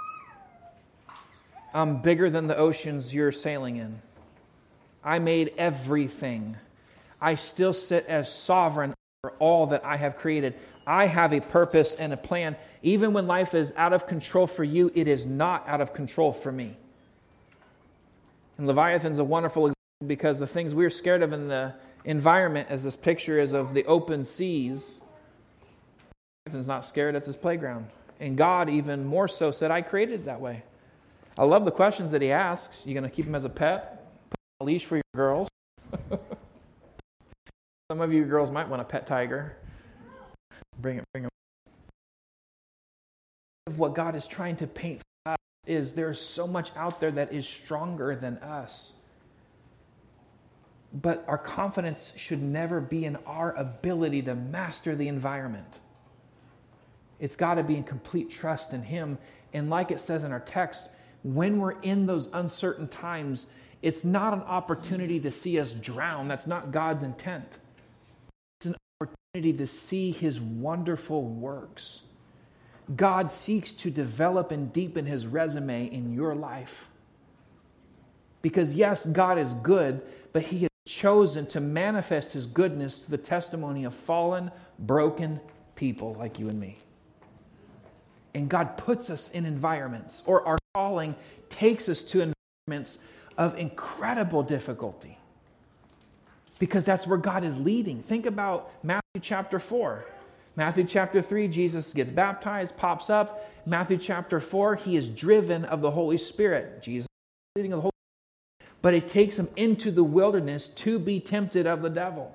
[SPEAKER 1] I'm bigger than the oceans you're sailing in. I made everything. I still sit as sovereign over all that I have created. I have a purpose and a plan. Even when life is out of control for you, it is not out of control for me. And Leviathan's a wonderful example because the things we're scared of in the environment, as this picture is of the open seas, Leviathan's not scared, it's his playground. And God even more so said, I created it that way. I love the questions that he asks. You going to keep him as a pet? Put him on a leash for your girls? Some of you girls might want a pet tiger. Bring it, bring it. What God is trying to paint for us is there's so much out there that is stronger than us. But our confidence should never be in our ability to master the environment. It's got to be in complete trust in Him. And like it says in our text, when we're in those uncertain times, it's not an opportunity to see us drown. That's not God's intent. It's an opportunity to see His wonderful works. God seeks to develop and deepen His resume in your life. Because yes, God is good, but He has chosen to manifest His goodness through the testimony of fallen, broken people like you and me. And God puts us in environments, or our calling takes us to environments of incredible difficulty. Because that's where God is leading. Think about Matthew chapter four. Matthew chapter three, Jesus gets baptized, pops up. Matthew chapter four, He is driven of the Holy Spirit. Jesus is leading of the Holy Spirit. But it takes Him into the wilderness to be tempted of the devil.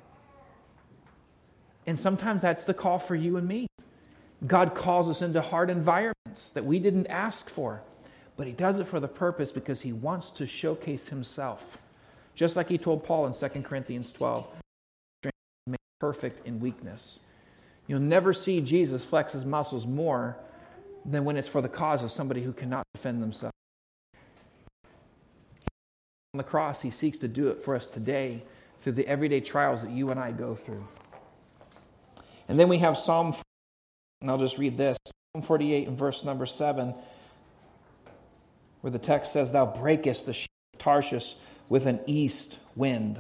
[SPEAKER 1] And sometimes that's the call for you and me. God calls us into hard environments that we didn't ask for, but He does it for the purpose because He wants to showcase Himself. Just like He told Paul in Second Corinthians twelve, strength is made perfect in weakness. You'll never see Jesus flex His muscles more than when it's for the cause of somebody who cannot defend themselves. On the cross, He seeks to do it for us today through the everyday trials that you and I go through. And then we have Psalm, and I'll just read this, Psalm forty-eight and verse number seven, where the text says, Thou breakest the sheep of Tarshish with an east wind.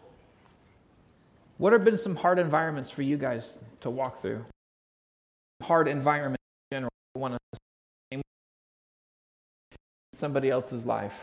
[SPEAKER 1] What have been some hard environments for you guys to walk through? Hard environment in general. I want to say somebody else's life.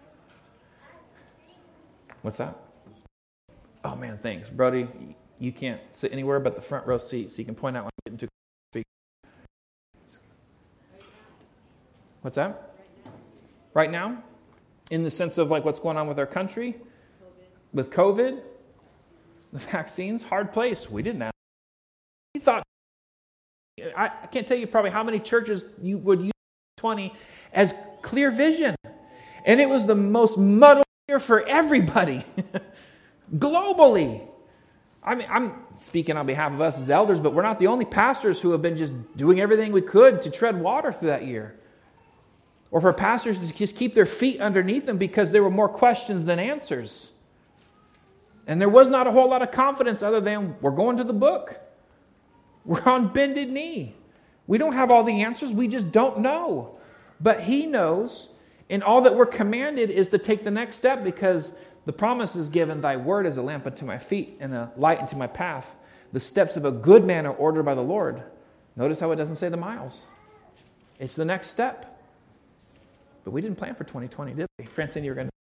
[SPEAKER 1] What's that? Oh man, thanks. Brody, you can't sit anywhere but the front row seat, so you can point out when I'm getting too close to speak. What's that? Right now? In the sense of like what's going on with our country? COVID. With COVID? The vaccines? Hard place. We didn't ask. We thought, I, I can't tell you probably how many churches you would use twenty as clear vision. And it was the most muddled year for everybody. Globally. I mean, I'm speaking on behalf of us as elders, but we're not the only pastors who have been just doing everything we could to tread water through that year. Or for pastors to just keep their feet underneath them because there were more questions than answers. And there was not a whole lot of confidence other than we're going to the book. We're on bended knee. We don't have all the answers. We just don't know. But He knows. And all that we're commanded is to take the next step because the promise is given, thy word is a lamp unto my feet and a light unto my path. The steps of a good man are ordered by the Lord. Notice how it doesn't say the miles. It's the next step. But we didn't plan for twenty twenty, did we? Francine, you were going to...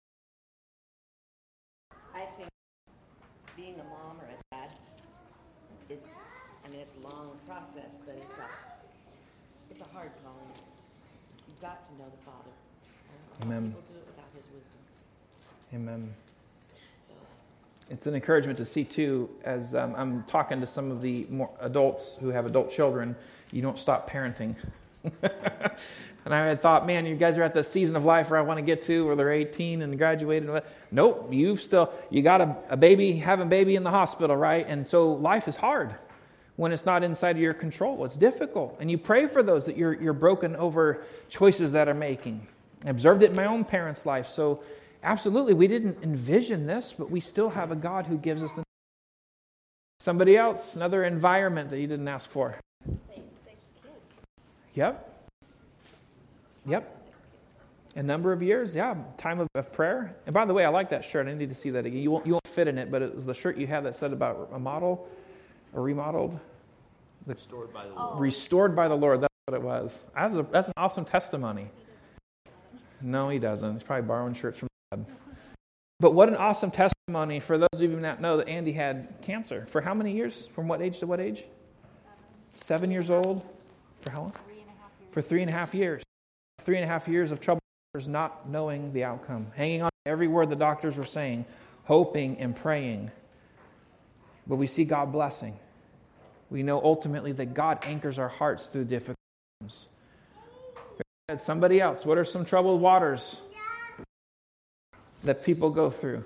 [SPEAKER 7] I think being a mom or a dad is, I mean, it's a long process, but it's a, it's a hard calling. You've got to know the Father.
[SPEAKER 1] Amen.
[SPEAKER 7] People do it without His wisdom.
[SPEAKER 1] Amen.
[SPEAKER 7] So,
[SPEAKER 1] It's an encouragement to see, too, as um, I'm talking to some of the more adults who have adult children, you don't stop parenting. And I had thought, man, you guys are at the season of life where I want to get to, where they're eighteen and graduated. Nope, you've still, you got a, a baby, having a baby in the hospital, right? And so life is hard when it's not inside of your control. It's difficult. And you pray for those that you're you're broken over choices that are making. I observed it in my own parents' life. So absolutely, we didn't envision this, but we still have a God who gives us the... Somebody else, another environment that you didn't ask for.
[SPEAKER 4] Say sick kids.
[SPEAKER 1] Yep. Yep. A number of years, yeah. Time of, of prayer. And by the way, I like that shirt. I need to see that again. You won't, you won't fit in it, but it was the shirt you had that said about a model or remodeled. The,
[SPEAKER 5] Restored by the Lord.
[SPEAKER 1] Restored by the Lord. That's what it was. That's, a, that's an awesome testimony. No, he doesn't. He's probably borrowing shirts from God. But what an awesome testimony for those of you who not know that Andy had cancer. For how many years? From what age to what age? Seven, Seven years old. For how long?
[SPEAKER 4] Three and a half years.
[SPEAKER 1] For three and a half years. Three and a half years of trouble, not knowing the outcome, hanging on to every word the doctors were saying, hoping and praying. But we see God blessing. We know ultimately that God anchors our hearts through difficult times. Somebody else, what are some troubled waters that people go through?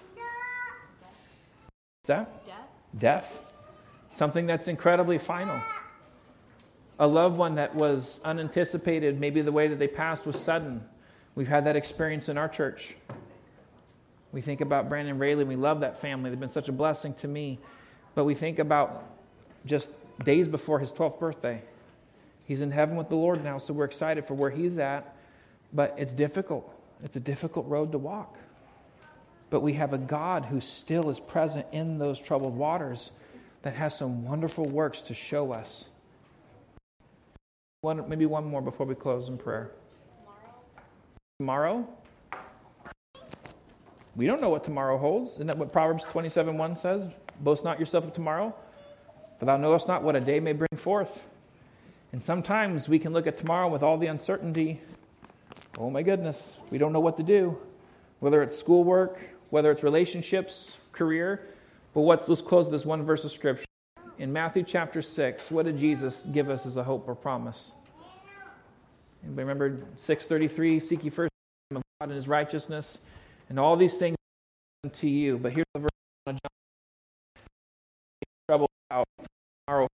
[SPEAKER 1] What's that?
[SPEAKER 4] Death.
[SPEAKER 1] Death. Something that's incredibly final. A loved one that was unanticipated, maybe the way that they passed was sudden. We've had that experience in our church. We think about Brandon and Rayleigh, we love that family. They've been such a blessing to me. But we think about just days before his twelfth birthday. He's in heaven with the Lord now, so we're excited for where he's at. But it's difficult. It's a difficult road to walk. But we have a God who still is present in those troubled waters that has some wonderful works to show us. One, maybe one more before we close in prayer. Tomorrow? We don't know what tomorrow holds. Isn't that what Proverbs twenty-seven one says? Boast not yourself of tomorrow, for thou knowest not what a day may bring forth. And sometimes we can look at tomorrow with all the uncertainty. Oh my goodness, we don't know what to do. Whether it's schoolwork, whether it's relationships, career. But what's, let's close this one verse of Scripture. In Matthew chapter six, what did Jesus give us as a hope or promise? Anybody remember six thirty-three? Seek ye first the kingdom of God and His righteousness, and all these things are given to you. But here's the verse I want to jump. Trouble out tomorrow.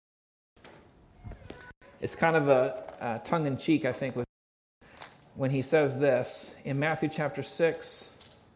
[SPEAKER 1] It's kind of a, a tongue-in-cheek, I think, with when he says this in Matthew chapter six.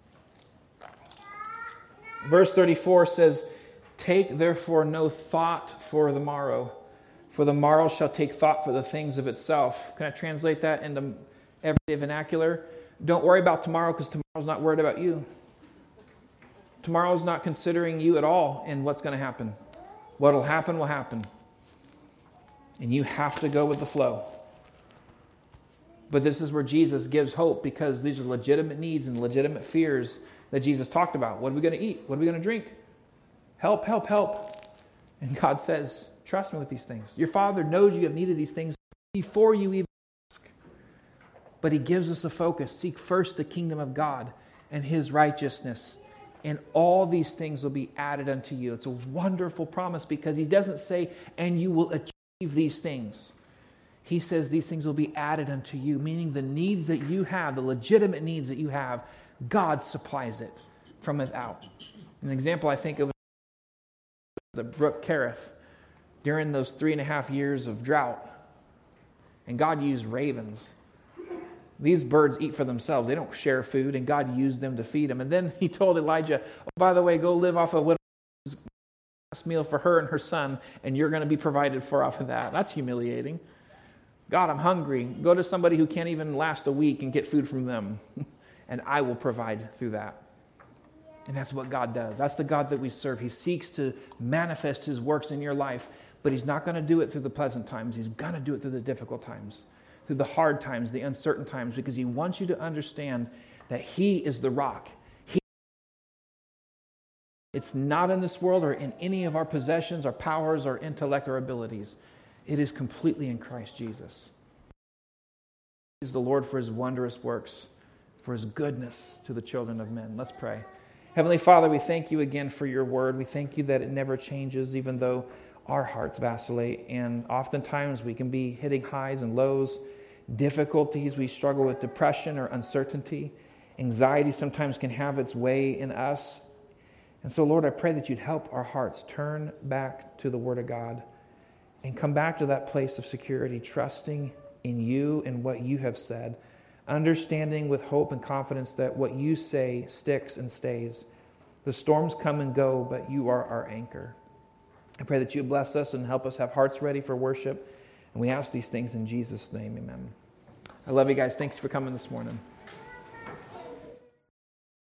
[SPEAKER 1] Verse thirty-four says, take therefore no thought for the morrow, for the morrow shall take thought for the things of itself. Can I translate that into everyday vernacular? Don't worry about tomorrow because tomorrow's not worried about you. Tomorrow's not considering you at all in what's going to happen. What'll happen will happen. And you have to go with the flow. But this is where Jesus gives hope because these are legitimate needs and legitimate fears that Jesus talked about. What are we going to eat? What are we going to drink? Help, help, help. And God says, trust me with these things. Your Father knows you have needed these things before you even ask. But He gives us a focus. Seek first the kingdom of God and His righteousness, and all these things will be added unto you. It's a wonderful promise because He doesn't say, and you will achieve these things. He says these things will be added unto you, meaning the needs that you have, the legitimate needs that you have, God supplies it from without. An example I think of the brook Kerith during those three and a half years of drought. And God used ravens. These birds eat for themselves. They don't share food, and God used them to feed them. And then he told Elijah, oh, by the way, go live off of widow's meal for her and her son, and you're going to be provided for off of that. That's humiliating. God, I'm hungry. Go to somebody who can't even last a week and get food from them, and I will provide through that. And that's what God does. That's the God that we serve. He seeks to manifest his works in your life, but he's not going to do it through the pleasant times. He's going to do it through the difficult times, through the hard times, the uncertain times, because he wants you to understand that he is the rock. He, it's not in this world or in any of our possessions, our powers, our intellect, or abilities. It is completely in Christ Jesus. He is the Lord for his wondrous works, for his goodness to the children of men. Let's pray. Heavenly Father, we thank you again for your word. We thank you that it never changes, even though our hearts vacillate. And oftentimes we can be hitting highs and lows, difficulties. We struggle with depression or uncertainty. Anxiety sometimes can have its way in us. And so, Lord, I pray that you'd help our hearts turn back to the Word of God and come back to that place of security, trusting in you and what you have said, understanding with hope and confidence that what you say sticks and stays. The storms come and go, but you are our anchor. I pray that you bless us and help us have hearts ready for worship. And we ask these things in Jesus' name, amen. I love you guys. Thanks for coming this morning.